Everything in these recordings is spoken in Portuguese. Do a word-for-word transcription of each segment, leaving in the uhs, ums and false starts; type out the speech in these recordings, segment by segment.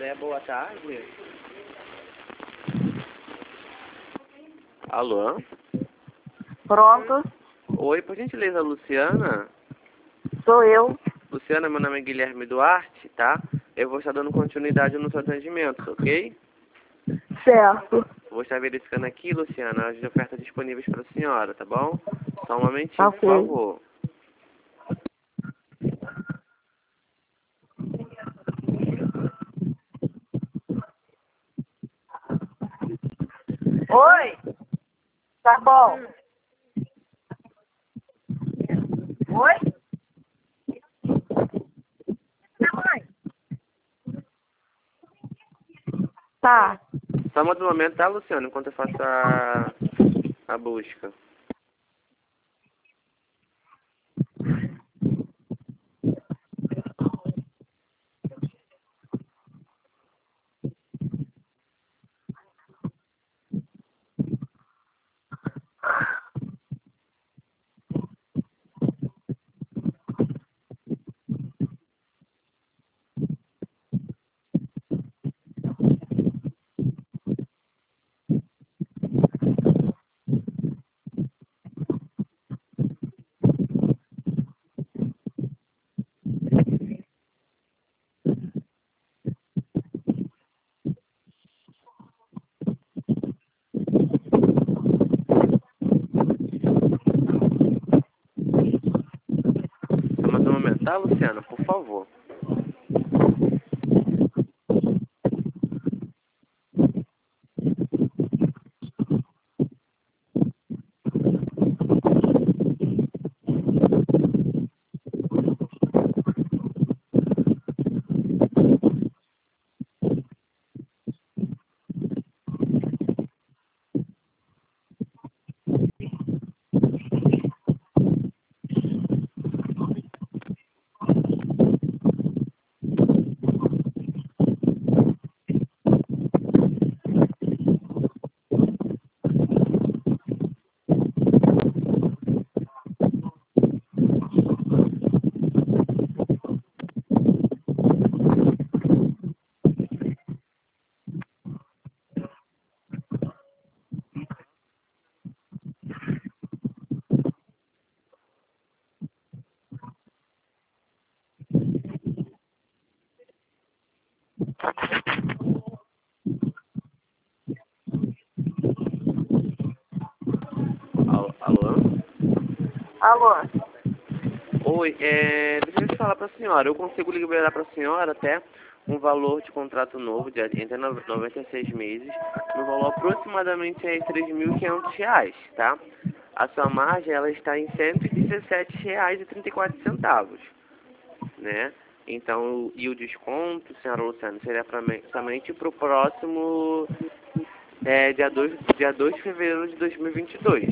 né? Boa tarde. Alô? Pronto, Oi, por gentileza, Luciana? sou eu. Luciana, meu nome é Guilherme Duarte, tá? Eu vou estar dando continuidade no seu atendimento, ok? Certo. Vou estar verificando aqui, Luciana, as ofertas disponíveis para a senhora, tá bom? Só um momentinho, por Ok. favor. Oi? Tá bom. Oi? Minha mãe? Tá. Só mais um momento, tá, Luciana, enquanto eu faço a, a busca. Só mais um momento, tá, Luciana, por favor. Alô? Alô? Alô? Oi, é, deixa eu te falar para a senhora. Eu consigo liberar para a senhora até um valor de contrato novo de entre noventa e seis meses, no valor aproximadamente aí três mil e quinhentos reais, tá? A sua margem ela está em cento e dezessete reais e trinta e quatro centavos, né? Então, e o desconto, senhora Luciana, seria pra, somente para o próximo é, dia dois, dia dois de fevereiro de dois mil e vinte e dois.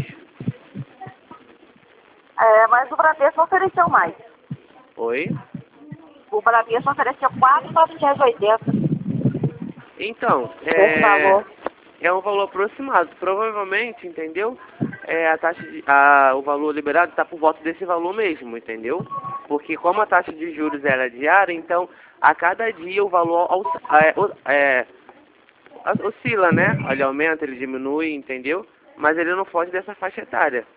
É, mas o Bradesco ofereceu mais. Oi? O Bradesco ofereceu quatro mil novecentos e oitenta. Então, Esse é, valor. é um valor aproximado. Provavelmente, entendeu? É, a taxa de, a, o valor liberado está por volta desse valor mesmo, entendeu? Porque como a taxa de juros era diária, então a cada dia o valor os- é, o- é, oscila, né? Ele aumenta, ele diminui, entendeu? Mas ele não foge dessa faixa etária.